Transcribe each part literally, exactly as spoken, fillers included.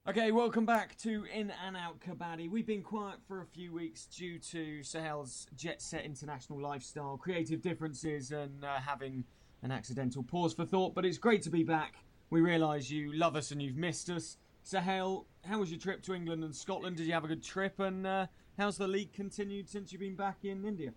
Okay, welcome back to In and Out Kabaddi. We've been quiet for a few weeks due to Sahel's jet-set international lifestyle, creative differences, and uh, having an accidental pause for thought. But it's great to be back. We realise you love us and you've missed us. Sahel, how was your trip to England and Scotland? Did you have a good trip? And uh, how's the league continued since you've been back in India?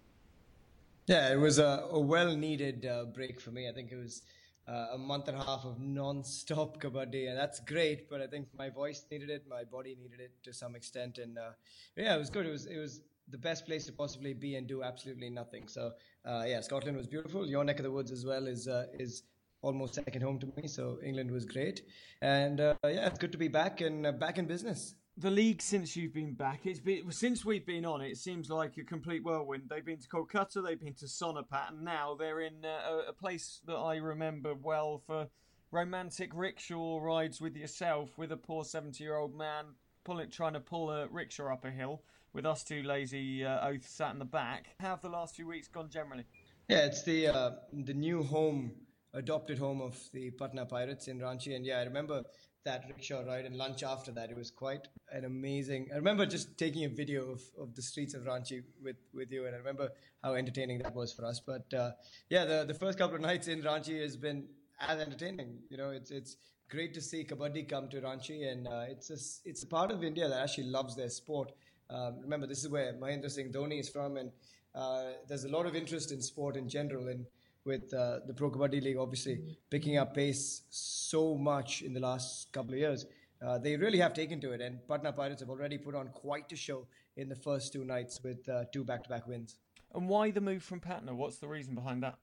Yeah, it was a, a well-needed uh, break for me. I think it was uh, a month and a half of non-stop kabaddi, and that's great. But I think my voice needed it, my body needed it to some extent, and uh, yeah, it was good. It was it was the best place to possibly be and do absolutely nothing. So uh, yeah, Scotland was beautiful. Your neck of the woods as well is uh, is almost second home to me. So England was great, and uh, yeah, it's good to be back and uh, back in business. The league since you've been back, it's been since we've been on. It seems like a complete whirlwind. They've been to Kolkata, they've been to Sonapat, and now they're in uh, a, a place that I remember well for romantic rickshaw rides with yourself, with a poor seventy-year-old man pulling, trying to pull a rickshaw up a hill, with us two lazy uh, oafs sat in the back. How have the last few weeks gone generally? Yeah, it's the uh, the new home, adopted home of the Patna Pirates in Ranchi, and yeah, I remember that rickshaw ride and lunch after that. It was quite an amazing. I remember just taking a video of, of the streets of Ranchi with, with you, and I remember how entertaining that was for us. But uh, yeah, the the first couple of nights in Ranchi has been as entertaining. You know, it's it's great to see kabaddi come to Ranchi, and uh, it's a, it's a part of India that actually loves their sport. Um, remember, this is where Mahendra Singh Dhoni is from, and uh, there's a lot of interest in sport in general. And with uh, the Pro Kabaddi League obviously picking up pace so much in the last couple of years, uh, they really have taken to it. And Patna Pirates have already put on quite a show in the first two nights with uh, two back-to-back wins. And why the move from Patna? What's the reason behind that?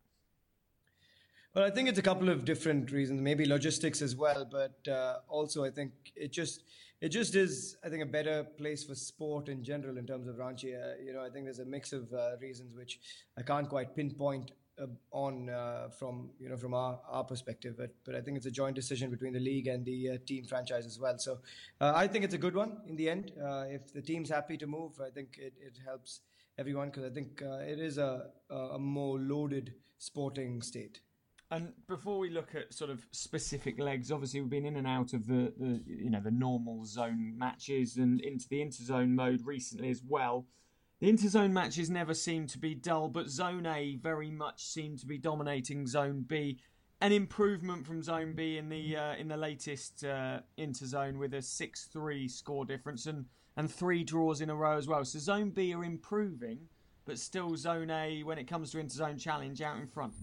Well, I think it's a couple of different reasons, maybe logistics as well, but uh, also I think it just it just is I think a better place for sport in general in terms of Ranchi. Uh, you know, I think there's a mix of uh, reasons which I can't quite pinpoint uh, on uh, from you know from our, our perspective, but but I think it's a joint decision between the league and the uh, team franchise as well. So uh, I think it's a good one in the end. Uh, if the team's happy to move, I think it, it helps everyone because I think uh, it is a, a more loaded sporting state. And before we look at sort of specific legs, obviously we've been in and out of the, the you know the normal zone matches and into the interzone mode recently as well. The interzone matches never seem to be dull, but Zone A very much seem to be dominating Zone B. An improvement from Zone B in the uh, in the latest uh, interzone with a six three score difference and, and three draws in a row as well. So Zone B are improving, but still Zone A, when it comes to interzone challenge, out in front.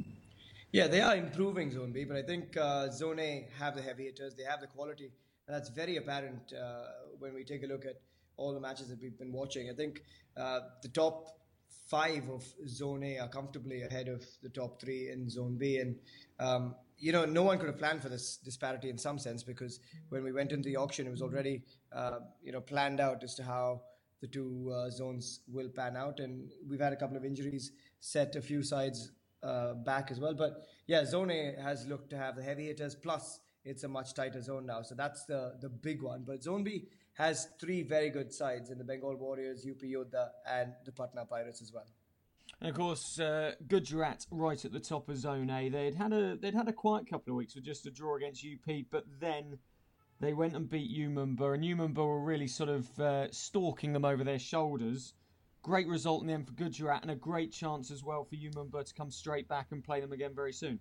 Yeah, they are improving Zone B, but I think uh, Zone A have the heavy hitters. They have the quality. And that's very apparent uh, when we take a look at all the matches that we've been watching. I think uh, the top five of Zone A are comfortably ahead of the top three in Zone B. And, um, you know, no one could have planned for this disparity in some sense because when we went into the auction, it was already, uh, you know, planned out as to how the two uh, zones will pan out. And we've had a couple of injuries, set a few sides uh, back as well. But yeah, Zone A has looked to have the heavy hitters. Plus, it's a much tighter zone now, so that's the the big one. But Zone B has three very good sides in the Bengal Warriors, U P Yodha, and the Patna Pirates as well. And of course, uh, Gujarat right at the top of Zone A. They'd had a they'd had a quiet couple of weeks with just a draw against U P, but then they went and beat U Mumba, and U Mumba were really sort of uh, stalking them over their shoulders. Great result in the end for Gujarat, and a great chance as well for U Mumba to come straight back and play them again very soon.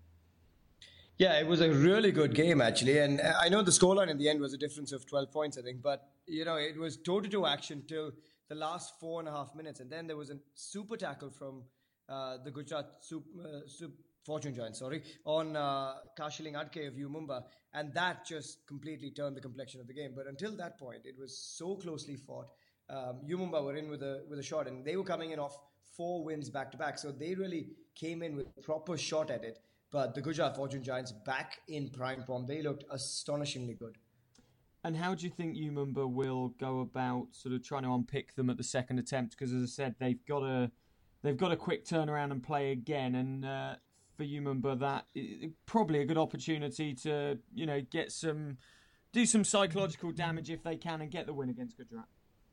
Yeah, it was a really good game actually, and I know the scoreline in the end was a difference of twelve points, I think. But you know, it was toe-to-toe action till the last four and a half minutes, and then there was a super tackle from uh, the Gujarat super, uh, super Fortune Giants, sorry, on uh, Kashiling Adke of U Mumba, and that just completely turned the complexion of the game. But until that point, it was so closely fought. Um, U Mumba were in with a with a shot, and they were coming in off four wins back to back, so they really came in with a proper shot at it. But the Gujarat Fortune Giants back in prime form. They looked astonishingly good. And how do you think U Mumba will go about sort of trying to unpick them at the second attempt? Because as I said, they've got a they've got a quick turnaround and play again, and uh, for U Mumba, that is probably a good opportunity to you know get some do some psychological damage if they can and get the win against Gujarat.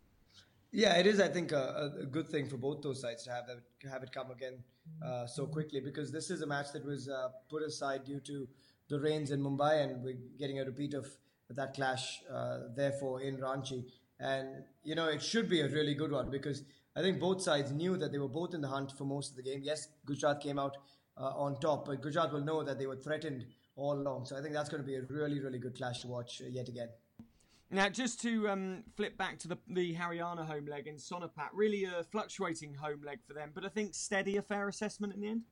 Yeah, it is. I think a, a good thing for both those sides to have that, have it come again uh, so quickly because this is a match that was uh, put aside due to the rains in Mumbai, and we're getting a repeat of that clash, uh, therefore, in Ranchi. And, you know, it should be a really good one because I think both sides knew that they were both in the hunt for most of the game. Yes, Gujarat came out uh, on top, but Gujarat will know that they were threatened all along. So I think that's going to be a really, really good clash to watch uh, yet again. Now, just to um, flip back to the, the Haryana home leg in Sonipat, really a fluctuating home leg for them, but I think steady, a fair assessment in the end?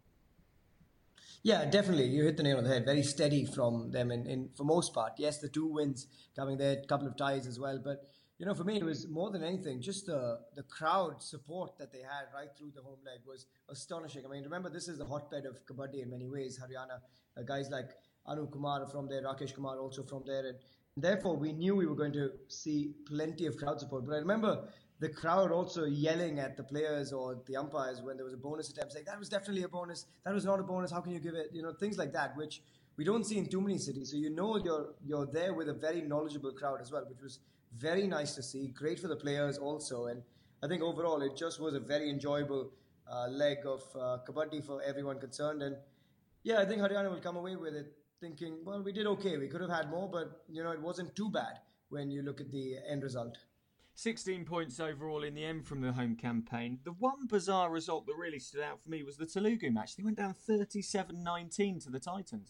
Yeah, definitely. You hit the nail on the head. Very steady from them in, in for most part. Yes, the two wins coming there, a couple of ties as well. But, you know, for me, it was more than anything, just the, the crowd support that they had right through the home leg was astonishing. I mean, remember, this is the hotbed of Kabaddi in many ways, Haryana. Uh, guys like Anu Kumar from there, Rakesh Kumar also from there. And therefore, we knew we were going to see plenty of crowd support. But I remember the crowd also yelling at the players or the umpires when there was a bonus attempt, saying, that was definitely a bonus, that was not a bonus, how can you give it? You know, things like that, which we don't see in too many cities. So you know you're you're there with a very knowledgeable crowd as well, which was very nice to see, great for the players also. And I think overall it just was a very enjoyable uh, leg of uh, Kabaddi for everyone concerned. And yeah, I think Haryana will come away with it thinking, well, we did okay. We could have had more, but, you know, it wasn't too bad when you look at the end result. sixteen points overall in the end from the home campaign. The one bizarre result that really stood out for me was the Telugu match. They went down thirty-seven nineteen to the Titans.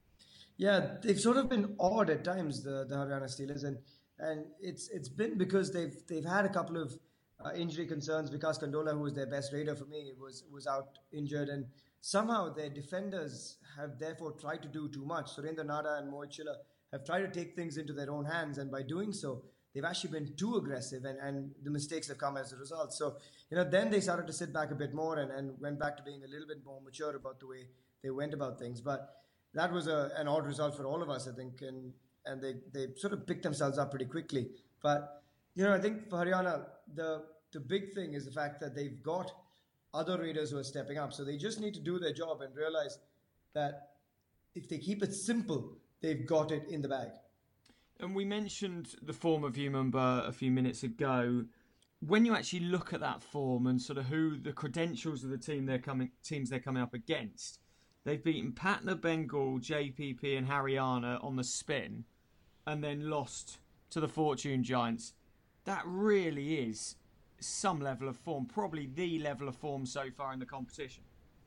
Yeah, they've sort of been odd at times, the, the Haryana Steelers, and and it's it's been because they've they've had a couple of uh, injury concerns. Vikas Kandola, who was their best raider for me, was was out injured, and somehow their defenders have therefore tried to do too much. Surendra Nada and Mohit Chilla have tried to take things into their own hands, and by doing so, they've actually been too aggressive, and, and the mistakes have come as a result. So, you know, then they started to sit back a bit more and, and went back to being a little bit more mature about the way they went about things. But that was a, an odd result for all of us, I think, and and they, they sort of picked themselves up pretty quickly. But, you know, I think for Haryana, the the big thing is the fact that they've got other raiders who are stepping up. So they just need to do their job and realize that if they keep it simple, they've got it in the bag. And we mentioned the form of Yumumba a few minutes ago. When you actually look at that form and sort of who the credentials of the team they're coming teams they're coming up against, they've beaten Patna, Bengal, J P P, and Haryana on the spin, and then lost to the Fortune Giants. That really is some level of form, probably the level of form so far in the competition.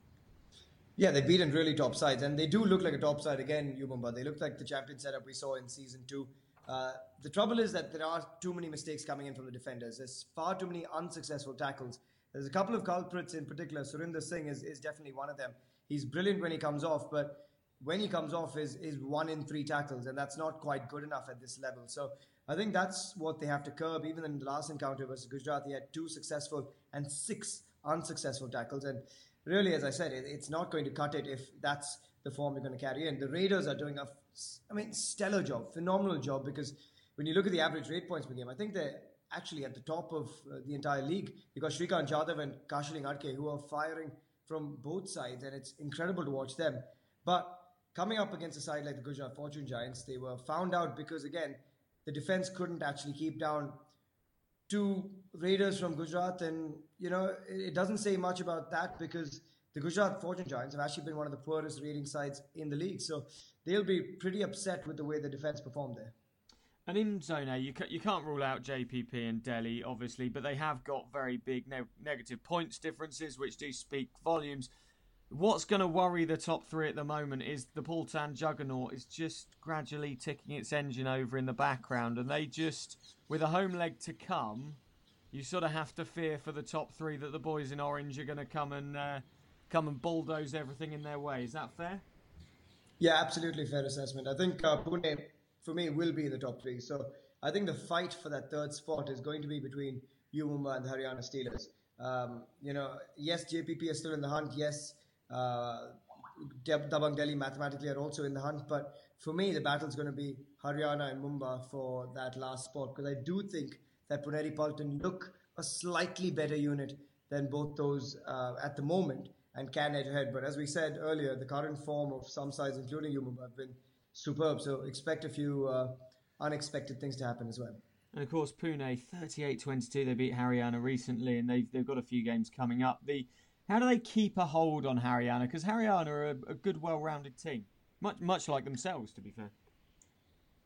Yeah, they've beaten really top sides, and they do look like a top side again, Yumumba. They look like the champion setup we saw in season two. Uh, the trouble is that there are too many mistakes coming in from the defenders. There's far too many unsuccessful tackles. There's a couple of culprits in particular. Surinder Singh is, is definitely one of them. He's brilliant when he comes off, but when he comes off is, is one in three tackles, and that's not quite good enough at this level. So I think that's what they have to curb. Even in the last encounter versus Gujarat, he had two successful and six unsuccessful tackles. And really, as I said, it, it's not going to cut it if that's the form you're going to carry in. The Raiders are doing a, I mean, stellar job, phenomenal job, because when you look at the average rate points per game, I think they're actually at the top of uh, the entire league. You've got Shrikant Jadhav and Kashaling Adke who are firing from both sides, and it's incredible to watch them. But coming up against a side like the Gujarat Fortune Giants, they were found out because, again, the defense couldn't actually keep down two Raiders from Gujarat. And, you know, it doesn't say much about that because the Gujarat Fortune Giants have actually been one of the poorest rating sides in the league. So they'll be pretty upset with the way the defense performed there. And in Zone A, you, ca- you can't rule out J P P and Delhi, obviously, but they have got very big ne- negative points differences, which do speak volumes. What's going to worry the top three at the moment is the Pultan juggernaut is just gradually ticking its engine over in the background, and they just, with a home leg to come, you sort of have to fear for the top three that the boys in orange are going to come and uh, come and bulldoze everything in their way. Is that fair? Yeah, absolutely fair assessment. I think uh, Pune, for me, will be the top three. So I think the fight for that third spot is going to be between Yumumba and the Haryana Steelers. Um, you know, yes, J P P is still in the hunt. Yes, uh, Dabang Delhi mathematically are also in the hunt. But for me, the battle is going to be Haryana and Mumba for that last spot, because I do think that Puneri Pultan look a slightly better unit than both those uh, at the moment and can edge ahead. But as we said earlier, the current form of some sides, including Yumumba, have been superb. So expect a few uh, unexpected things to happen as well. And of course, Pune, thirty-eight twenty-two, they beat Haryana recently, and they've, they've got a few games coming up. The How do they keep a hold on Haryana? Because Haryana are a, a good, well-rounded team, much much like themselves, to be fair.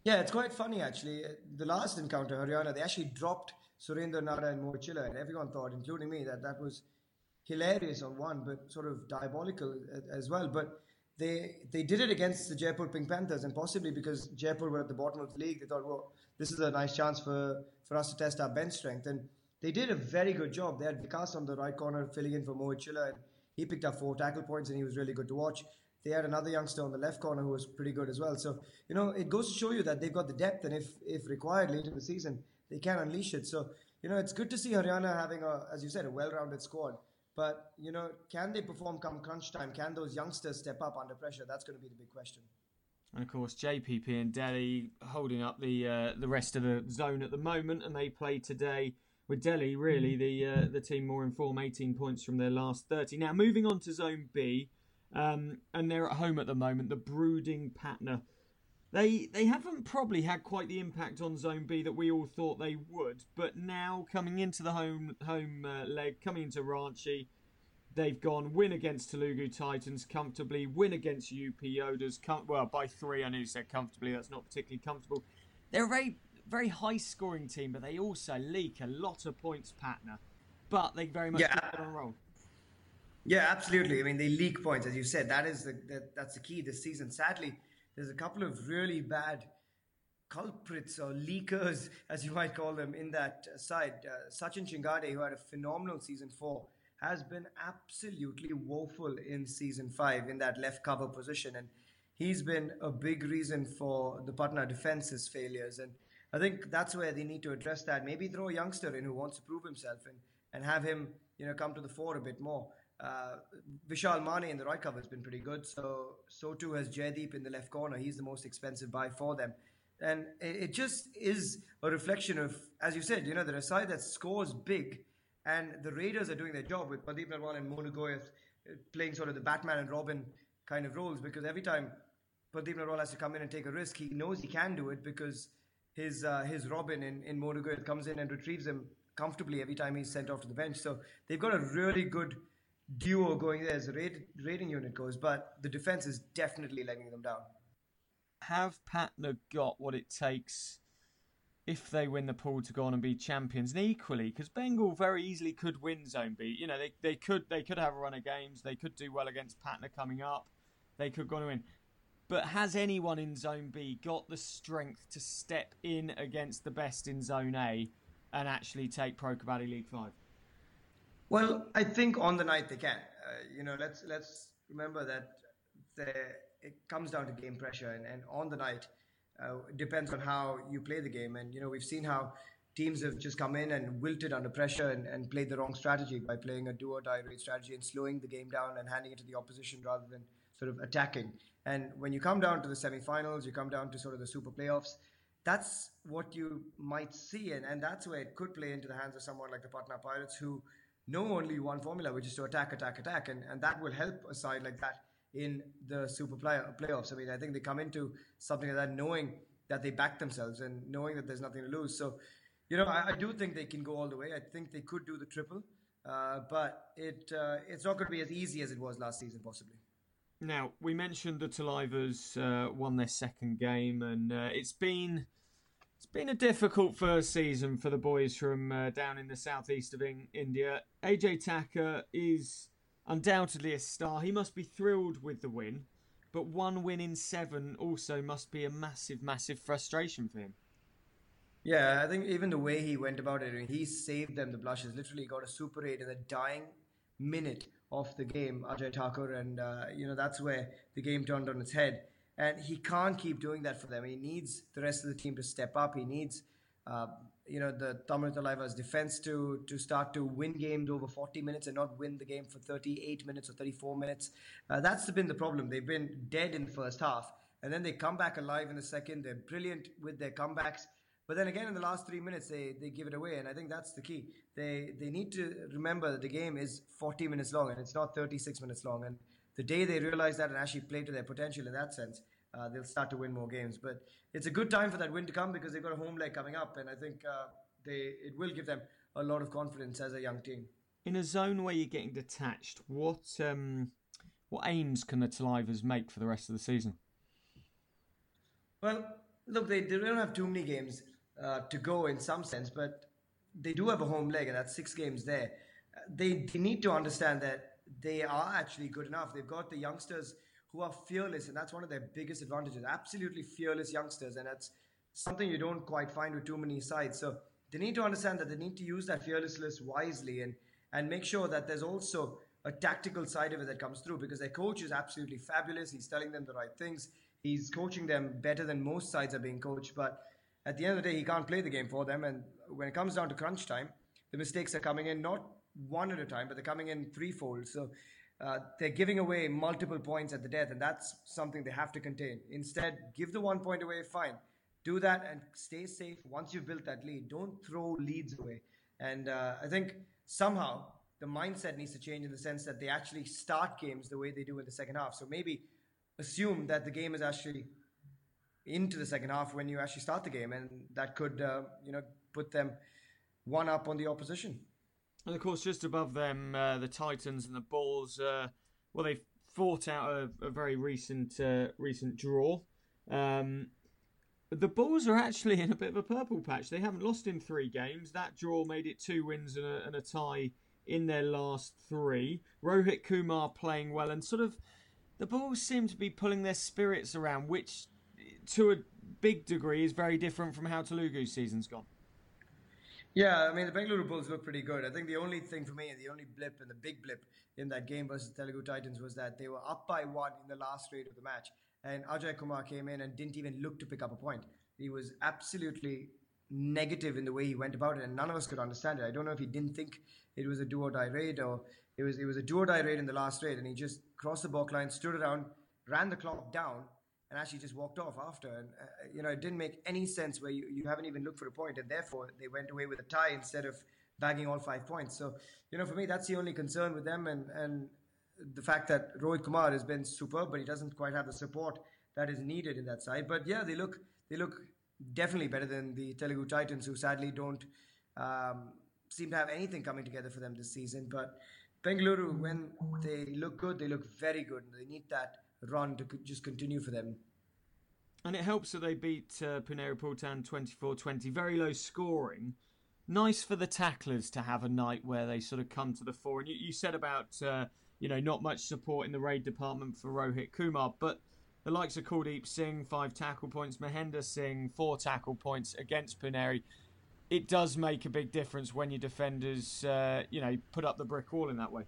Yeah, it's quite funny actually. The last encounter, Haryana, they actually dropped Surendra Nara and Mohit Chilla, and everyone thought, including me, that that was hilarious on one, but sort of diabolical as well. But they they did it against the Jaipur Pink Panthers, and possibly because Jaipur were at the bottom of the league, they thought, well, this is a nice chance for, for us to test our bench strength. And they did a very good job. They had Vikas on the right corner filling in for Mohit Chilla, and he picked up four tackle points, and he was really good to watch. They had another youngster on the left corner who was pretty good as well. So, you know, it goes to show you that they've got the depth, and if, if required late in the season, they can unleash it. So, you know, it's good to see Haryana having, a, as you said, a well-rounded squad. But, you know, can they perform come crunch time? Can those youngsters step up under pressure? That's going to be the big question. And, of course, J P P and Delhi holding up the uh, the rest of the zone at the moment, and they play today with Delhi, really, the uh, the team more in form, eighteen points from their last thirty. Now, moving on to Zone B, um, and they're at home at the moment, the brooding Patna. They they haven't probably had quite the impact on Zone B that we all thought they would, but now coming into the home home uh, leg, coming into Ranchi, they've gone win against Telugu Titans comfortably, win against U P Yodas, com- well, by three. I know you said comfortably, that's not particularly comfortable. They're a very, very high-scoring team, but they also leak a lot of points, Patna. But they very much Yeah. get on a roll. Yeah, absolutely. I mean, they leak points, as you said. That is the that, that's the key this season. Sadly, there's a couple of really bad culprits or leakers, as you might call them, in that side. Uh, Sachin Chingade, who had a phenomenal season four, has been absolutely woeful in season five in that left cover position, and he's been a big reason for the Patna defense's failures. And I think that's where they need to address that. Maybe throw a youngster in who wants to prove himself, and and have him, you know, come to the fore a bit more. Uh, Vishal Mane in the right cover has been pretty good. So so too has Jaydeep in the left corner. He's the most expensive buy for them. And it, it just is a reflection of, as you said, you know, they're a side that scores big, and the Raiders are doing their job with Pradeep Narwal and Monu Goyeth playing sort of the Batman and Robin kind of roles, because every time Pradeep Narwal has to come in and take a risk, he knows he can do it because his uh, his Robin in, in Monu Goyeth comes in and retrieves him comfortably every time he's sent off to the bench. So they've got a really good duo going there as the rated, rating unit goes, but the defense is definitely letting them down. Have Patna got what it takes if they win the pool to go on and be champions? And equally, because Bengal very easily could win Zone B. You know, they, they could they could have a run of games. They could do well against Patna coming up. They could go on and win. But has anyone in Zone B got the strength to step in against the best in Zone A and actually take Pro Kabaddi League five? Well, I think on the night they can. Uh, you know, let's let's remember that the, it comes down to game pressure, and, and on the night, uh, it depends on how you play the game. And, you know, we've seen how teams have just come in and wilted under pressure and, and played the wrong strategy by playing a do-or-die raid strategy and slowing the game down and handing it to the opposition rather than sort of attacking. And when you come down to the semi-finals, you come down to sort of the super playoffs, that's what you might see. And, and that's where it could play into the hands of someone like the Patna Pirates, who know only one formula, which is to attack, attack, attack. And, and that will help a side like that in the super play- playoffs. I mean, I think they come into something like that knowing that they back themselves and knowing that there's nothing to lose. So, you know, I, I do think they can go all the way. I think they could do the triple, uh, but it uh, it's not going to be as easy as it was last season, possibly. Now, we mentioned the Talivas uh, won their second game, and uh, it's been it's been a difficult first season for the boys from uh, down in the southeast of in- India. A J Thakur is undoubtedly a star. He must be thrilled with the win, but one win in seven also must be a massive, massive frustration for him. Yeah, I think even the way he went about it, I mean, he saved them the blushes. Literally got a super eight in the dying minute of the game, Ajay Thakur, and uh, you know, that's where the game turned on its head. And he can't keep doing that for them. He needs the rest of the team to step up. He needs, uh, you know, the Tamil Talaiva's defense to to start to win games over forty minutes and not win the game for thirty-eight minutes or thirty-four minutes. Uh, that's been the problem. They've been dead in the first half, and then they come back alive in the second. They're brilliant with their comebacks. But then again, in the last three minutes, they, they give it away, and I think that's the key. They they need to remember that the game is forty minutes long, and it's not thirty-six minutes long. And the day they realize that and actually play to their potential in that sense, uh, they'll start to win more games. But it's a good time for that win to come because they've got a home leg coming up, and I think uh, they it will give them a lot of confidence as a young team. In a zone where you're getting detached, what um, what aims can the Talivas make for the rest of the season? Well, Look, they, they don't have too many games uh, to go in some sense, but they do have a home leg, and that's six games there. Uh, They, they need to understand that they are actually good enough. They've got the youngsters who are fearless, and that's one of their biggest advantages. Absolutely fearless youngsters, and that's something you don't quite find with too many sides. So they need to understand that they need to use that fearlessness wisely and and make sure that there's also a tactical side of it that comes through because their coach is absolutely fabulous. He's telling them the right things. He's coaching them better than most sides are being coached. But at the end of the day, he can't play the game for them. And when it comes down to crunch time, the mistakes are coming in not one at a time, but they're coming in threefold. So uh, they're giving away multiple points at the death, and that's something they have to contain. Instead, give the one point away, fine. Do that and stay safe once you've built that lead. Don't throw leads away. And uh, I think somehow the mindset needs to change in the sense that they actually start games the way they do in the second half. So maybe assume that the game is actually into the second half when you actually start the game, and that could uh, you know put them one up on the opposition. And of course, just above them, uh, the Titans and the Bulls. Uh, well, they fought out a, a very recent uh, recent draw. Um, the Bulls are actually in a bit of a purple patch. They haven't lost in three games. That draw made it two wins and a, and a tie in their last three. Rohit Kumar playing well, and sort of the Bulls seem to be pulling their spirits around, which to a big degree is very different from how Telugu's season's gone. Yeah, I mean, the Bengaluru Bulls look pretty good. I think the only thing for me, the only blip and the big blip in that game versus Telugu Titans was that they were up by one in the last straight of the match. And Ajay Kumar came in and didn't even look to pick up a point. He was absolutely negative in the way he went about it, and none of us could understand it. I don't know if he didn't think it was a do or die raid or it was it was a do or die raid in the last raid, and he just crossed the balk line, stood around, ran the clock down, and actually just walked off after. And uh, you know, it didn't make any sense where you, you haven't even looked for a point, and therefore they went away with a tie instead of bagging all five points. So you know, for me, that's the only concern with them, and and the fact that Rohit Kumar has been superb, but he doesn't quite have the support that is needed in that side. But yeah, they look they look definitely better than the Telugu Titans, who sadly don't um, seem to have anything coming together for them this season. But Bengaluru, when they look good, they look very good. They need that run to just continue for them. And it helps that they beat uh, Puneri Pultan twenty-four twenty. Very low scoring. Nice for the tacklers to have a night where they sort of come to the fore. And you, you said about, uh, you know, not much support in the raid department for Rohit Kumar, but the likes of Kuldeep Singh, five tackle points, Mahender Singh, four tackle points against Puneri. It does make a big difference when your defenders, uh, you know, put up the brick wall in that way.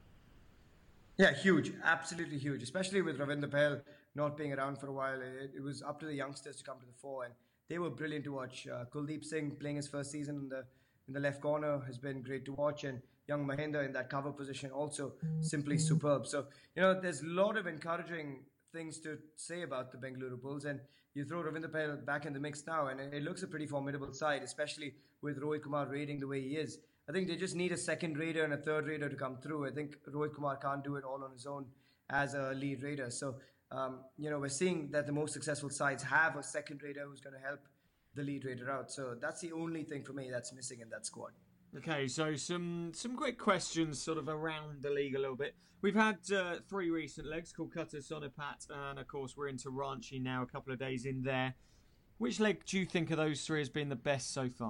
Yeah, huge, absolutely huge, especially with Ravinder Patel not being around for a while. It, it was up to the youngsters to come to the fore, and they were brilliant to watch. Uh, Kuldeep Singh playing his first season in the in the left corner has been great to watch, and young Mahender in that cover position also simply superb. So, you know, there's a lot of encouraging things to say about the Bengaluru Bulls, and you throw Ravinder Patel back in the mix now, and it, it looks a pretty formidable side, especially with Rohit Kumar raiding the way he is. I think they just need a second raider and a third raider to come through. I think Rohit Kumar can't do it all on his own as a lead raider. So, um, you know, we're seeing that the most successful sides have a second raider who's going to help the lead raider out. So that's the only thing for me that's missing in that squad. Okay, so some some quick questions sort of around the league a little bit. We've had uh, three recent legs, Kolkata, Sonipat, and of course we're into Ranchi now, a couple of days in there. Which leg do you think of those three has been the best so far?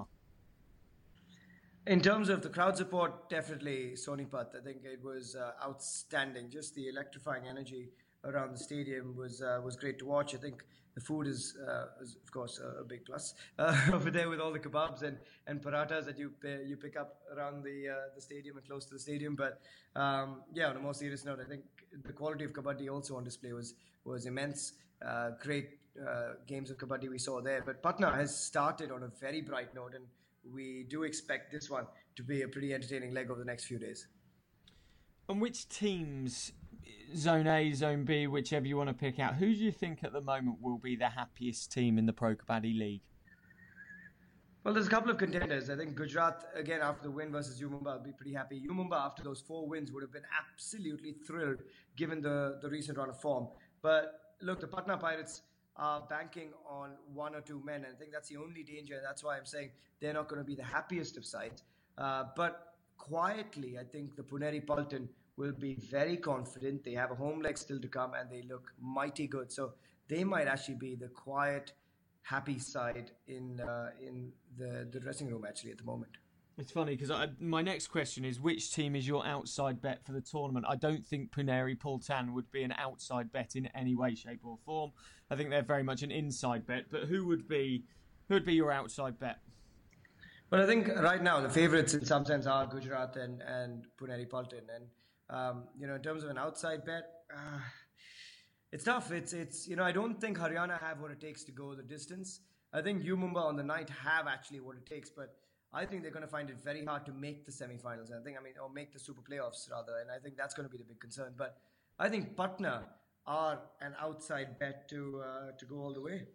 In terms of the crowd support, definitely Sonipat. I think it was uh, outstanding. Just the electrifying energy around the stadium was uh, was great to watch. I think the food is, uh, is of course, a, a big plus uh, over there with all the kebabs and, and parathas that you pay, you pick up around the uh, the stadium and close to the stadium. But um, yeah, on a more serious note, I think the quality of kabaddi also on display was was immense. Uh, great uh, games of kabaddi we saw there. But Patna has started on a very bright note, and we do expect this one to be a pretty entertaining leg over the next few days. And which teams, Zone A, Zone B, whichever you want to pick out, who do you think at the moment will be the happiest team in the Pro Kabaddi League? Well, there's a couple of contenders. I think Gujarat, again, after the win versus U Mumba, will be pretty happy. U Mumba, after those four wins, would have been absolutely thrilled given the, the recent run of form. But look, the Patna Pirates are banking on one or two men, and I think that's the only danger, and that's why I'm saying they're not going to be the happiest of sides. Uh, but quietly, I think the Puneri Pultan will be very confident. They have a home leg still to come, and they look mighty good. So they might actually be the quiet happy side in uh, in the, the dressing room actually at the moment. It's funny because my next question is, which team is your outside bet for the tournament? I don't think Puneri Pultan would be an outside bet in any way, shape or form. I think they're very much an inside bet. But who would be who would be your outside bet? Well, I think right now the favourites in some sense are Gujarat and, and Puneri Pultan. And, um, you know, in terms of an outside bet, uh, it's tough. It's, it's you know, I don't think Haryana have what it takes to go the distance. I think U Mumba on the night have actually what it takes, but I think they're going to find it very hard to make the semi-finals. I think, I mean, or make the Super Playoffs rather, and I think that's going to be the big concern. But I think Patna are an outside bet to uh, to go all the way.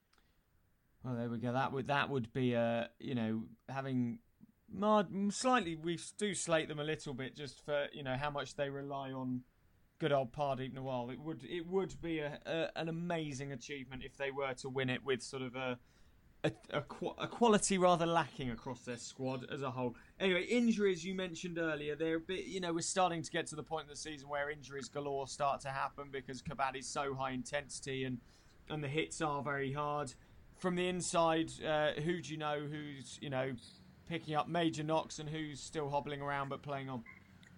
Well, there we go. That would that would be uh, you know, having marred, slightly. We do slate them a little bit just for, you know, how much they rely on good old Pardeep Nawal. It would it would be a, a an amazing achievement if they were to win it with sort of a. A, a, a quality rather lacking across their squad as a whole. Anyway, injuries you mentioned earlier, they're a bit, you know, we're starting to get to the point in the season where injuries galore start to happen because Kabaddi is so high intensity and, and the hits are very hard. From the inside, uh, who do you know who's, you know, picking up major knocks and who's still hobbling around but playing on?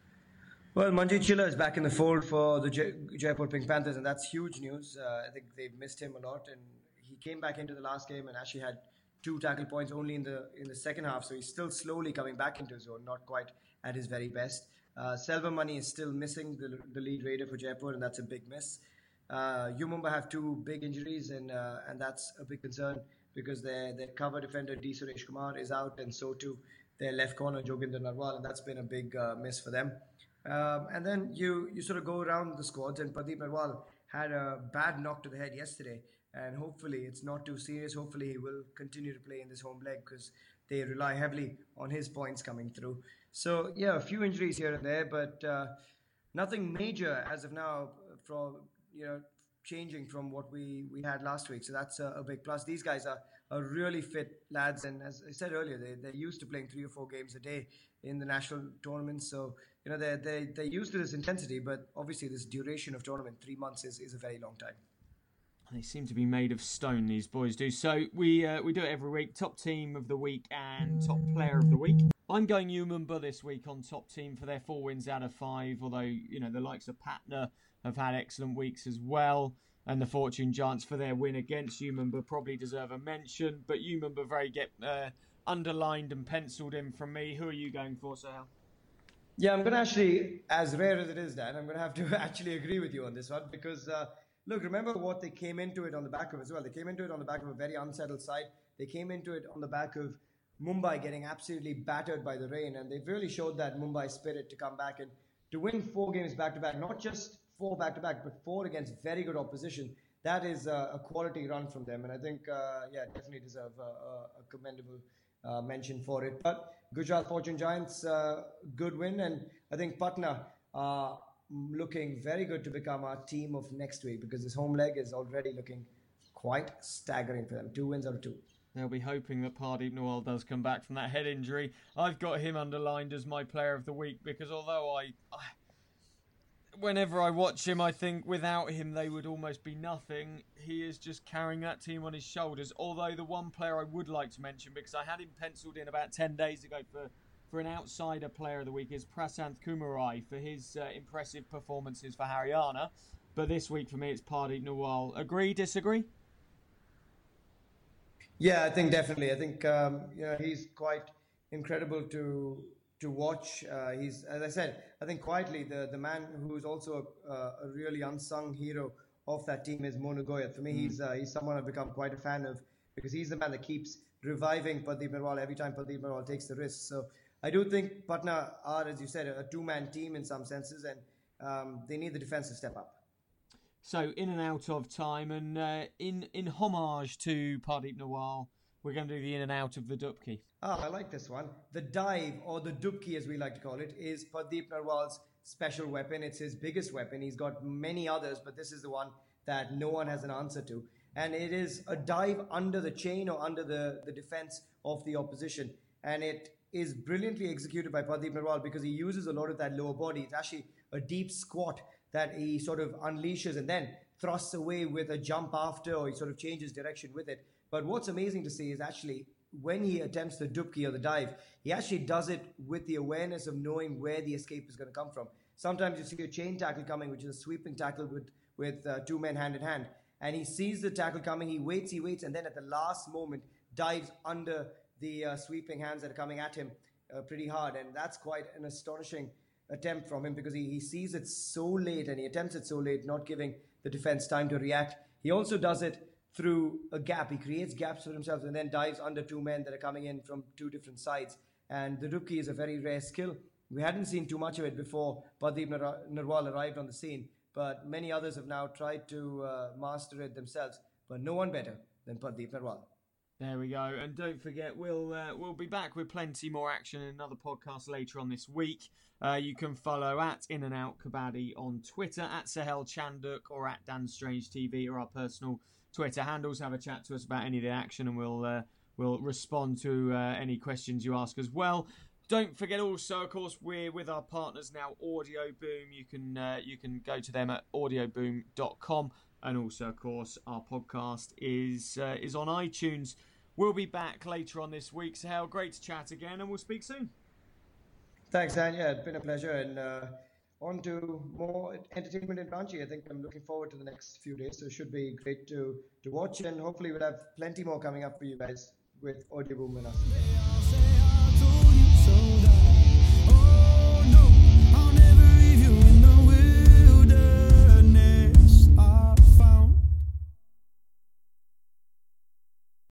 Well, Manjeet Chilla is back in the fold for the Jai- Jaipur Pink Panthers, and that's huge news. Uh, I think they've missed him a lot, and he came back into the last game and actually had two tackle points only in the in the second half. So he's still slowly coming back into his zone, not quite at his very best. Uh, Selva Money is still missing the, the lead raider for Jaipur, and that's a big miss. Uh, U Mumba have two big injuries, and uh, and that's a big concern because their their cover defender D. Suresh Kumar is out, and so too their left corner Joginder Narwal, and that's been a big uh, miss for them. Um, and then you you sort of go around the squads, and Pradeep Narwal had a bad knock to the head yesterday. And hopefully it's not too serious. Hopefully he will continue to play in this home leg because they rely heavily on his points coming through. So, yeah, a few injuries here and there, but uh, nothing major as of now from, you know, changing from what we, we had last week. So that's a, a big plus. These guys are, are really fit lads. And as I said earlier, they, they're used to playing three or four games a day in the national tournaments. So, you know, they're, they, they're used to this intensity. But obviously this duration of tournament, three months, is, is a very long time. They seem to be made of stone, these boys do. So we uh, we do it every week. Top team of the week and top player of the week. I'm going U Mumba this week on top team for their four wins out of five. Although, you know, the likes of Patna have had excellent weeks as well. And the Fortune Giants for their win against U Mumba probably deserve a mention. But U Mumba very get uh, underlined and penciled in from me. Who are you going for, Sahel? Yeah, I'm going to actually, as rare as it is, Dan, I'm going to have to actually agree with you on this one because... Uh, Look, remember what they came into it on the back of as well. They came into it on the back of a very unsettled side. They came into it on the back of Mumbai getting absolutely battered by the rain. And they've really showed that Mumbai spirit to come back and to win four games back-to-back. Not just four back-to-back, but four against very good opposition. That is a, a quality run from them. And I think, uh, yeah, definitely deserve a, a, a commendable uh, mention for it. But Gujarat Fortune Giants, uh, good win. And I think Patna... Uh, looking very good to become our team of next week because this home leg is already looking quite staggering for them. Two wins out of two. They'll be hoping that Pardeep Nawal does come back from that head injury. I've got him underlined as my player of the week because although I, I whenever I watch him, I think without him they would almost be nothing. He is just carrying that team on his shoulders. Although the one player I would like to mention, because I had him penciled in about ten days ago for for an outsider player of the week, is Prasanth Kumarai for his uh, impressive performances for Haryana. But this week for me, it's Pardeep Nawal. Agree, disagree? Yeah, I think definitely. I think um, you know, he's quite incredible to to watch. Uh, he's, as I said, I think quietly the, the man who's also a, a really unsung hero of that team is Monu Goyat. For me, mm. he's uh, he's someone I've become quite a fan of because he's the man that keeps reviving Pardeep Nawal every time Pardeep Nawal takes the risk. So I do think Patna are, as you said, a two-man team in some senses, and um, they need the defence to step up. So, in and out of time, and uh, in, in homage to Pardeep Nawal, we're going to do the in and out of the Dupki. Ah, I like this one. The dive, or the Dupki as we like to call it, is Pardeep Narwal's special weapon. It's his biggest weapon. He's got many others, but this is the one that no one has an answer to. And it is a dive under the chain or under the, the defence of the opposition. And it is brilliantly executed by Pardeep Narwal because he uses a lot of that lower body. It's actually a deep squat that he sort of unleashes and then thrusts away with a jump after, or he sort of changes direction with it But what's amazing to see is actually when he attempts the dubki or the dive, he actually does it with the awareness of knowing where the escape is going to come from. Sometimes you see a chain tackle coming, which is a sweeping tackle with, with uh, two men hand in hand. And he sees the tackle coming, he waits, he waits, and then at the last moment dives under the uh, sweeping hands that are coming at him uh, pretty hard. And that's quite an astonishing attempt from him because he, he sees it so late and he attempts it so late, not giving the defense time to react. He also does it through a gap. He creates gaps for himself and then dives under two men that are coming in from two different sides. And the dubki is a very rare skill. We hadn't seen too much of it before Pardeep Narwal arrived on the scene, but many others have now tried to uh, master it themselves, but no one better than Pardeep Narwal. There we go. And don't forget, we'll uh, we'll be back with plenty more action in another podcast later on this week. Uh, you can follow at In and Out Kabaddi on Twitter, at Sahel Chanduk, or at Dan Strange T V, or our personal Twitter handles. Have a chat to us about any of the action, and we'll uh, we'll respond to uh, any questions you ask as well. Don't forget also, of course, we're with our partners now, Audio Boom. You can uh, you can go to them at audio boom dot com, and also, of course, our podcast is uh, is on iTunes. We'll be back later on this week. Sahel, great to chat again, and we'll speak soon. Thanks, Dan. Yeah, it's been a pleasure, and uh, on to more entertainment in Ranchi. I think I'm looking forward to the next few days, so it should be great to to watch, and hopefully we'll have plenty more coming up for you guys with Audio Boom and us.